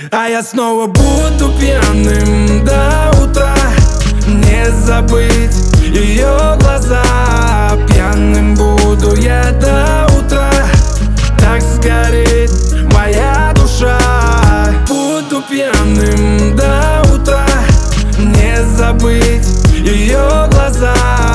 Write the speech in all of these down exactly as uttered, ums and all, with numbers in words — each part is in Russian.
А я снова буду пьяным до утра. Не забыть ее глаза. Пьяным буду я до утра. Так сгорит моя душа. Буду пьяным до утра. Не забыть ее глаза.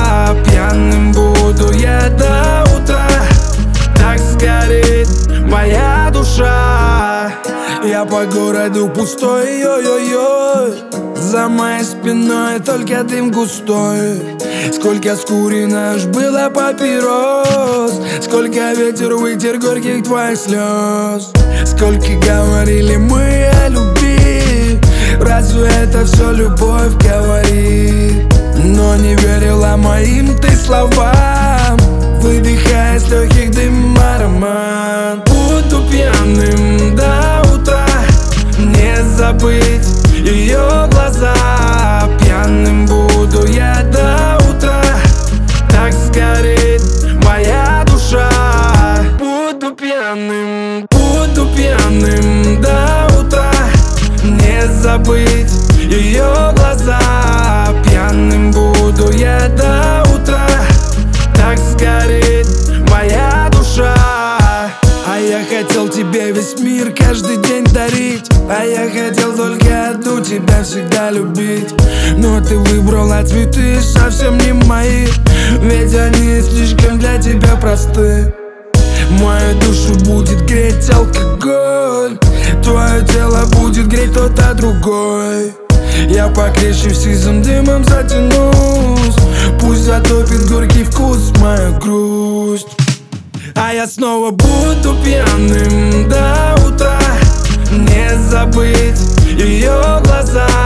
Пьяным буду я до утра. Так сгорит моя душа. Я по городу пустой, ой-ой-ой. За моей спиной только дым густой. Сколько скурено аж было папирос. Сколько ветер вытер горьких твоих слез. Сколько говорили мы о любви. Разве это все любовь говорит? Но не верила моим ты словам. Выдыхая с легких дым аромат. Буду пьяным до утра. Не забыть ее глаза. Пьяным буду я до утра. Так сгорит моя душа. Буду пьяным, буду пьяным до утра. Не забыть ее глаза. Пьяным буду я до утра. Так сгорит моя душа. А я хотел тебе весь мир каждый день дарить. А я хотел только одну тебя всегда любить. Но ты выбрала цветы совсем не мои. Ведь они слишком для тебя просты. Мою душу будет греть алкоголь. Твое тело будет греть кто-то другой. Я покрепче в сизым дымом затянусь. Пусть затопит горький вкус мою грусть. А я снова буду пьяным до утра. Не забыть ее глаза.